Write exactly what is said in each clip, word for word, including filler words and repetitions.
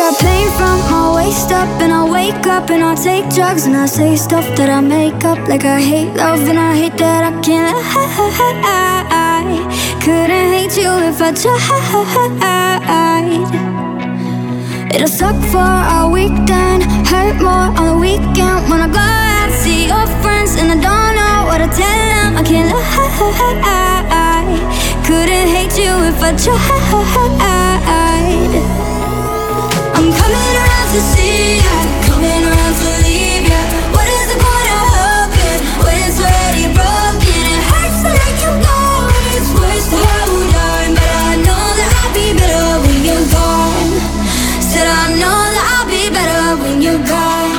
got pain from my waist up, and I wake up and I take drugs and I say stuff that I make up. Like I hate love and I hate that I can't lie. Couldn't hate you if I tried. It'll suck for a weekend, hurt more on the weekend. When I go out, see your friends and I don't know what to tell them. I can't lie. Couldn't hate you if I tried. I'm coming around to see ya, coming around to leave ya. What is the point of hoping when it's already broken? It hurts to let you go, and it's worse to hold on. But I know that I'll be better when you're gone. Said I know that I'll be better when you're gone.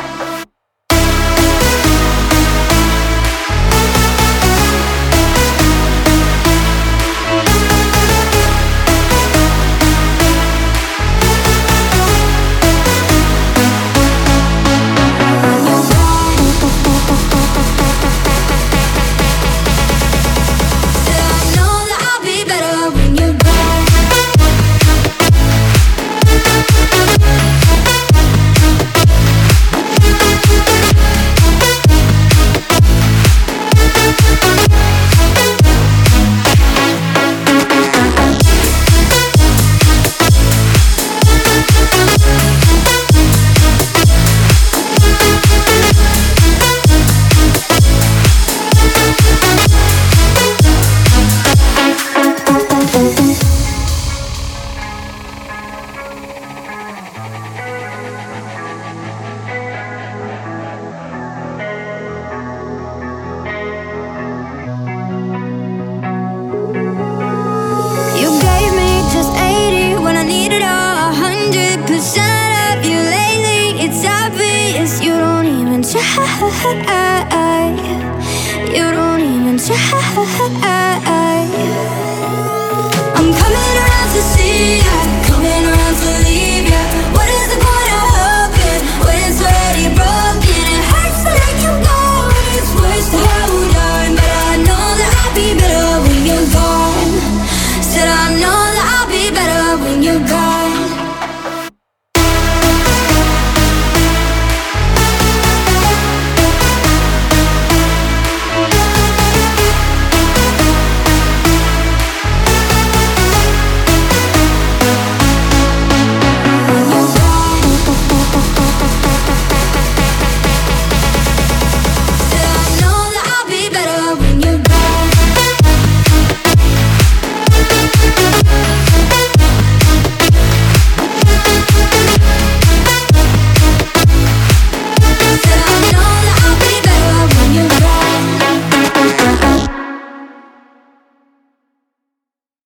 You don't even try. I'm coming around to see ya, coming around to leave ya. What is the point of hoping when it's already broken? It hurts to let you go, and it's worse to hold on. But I know that I'll be better when you're gone. Said I know that I'll be better when you're gone.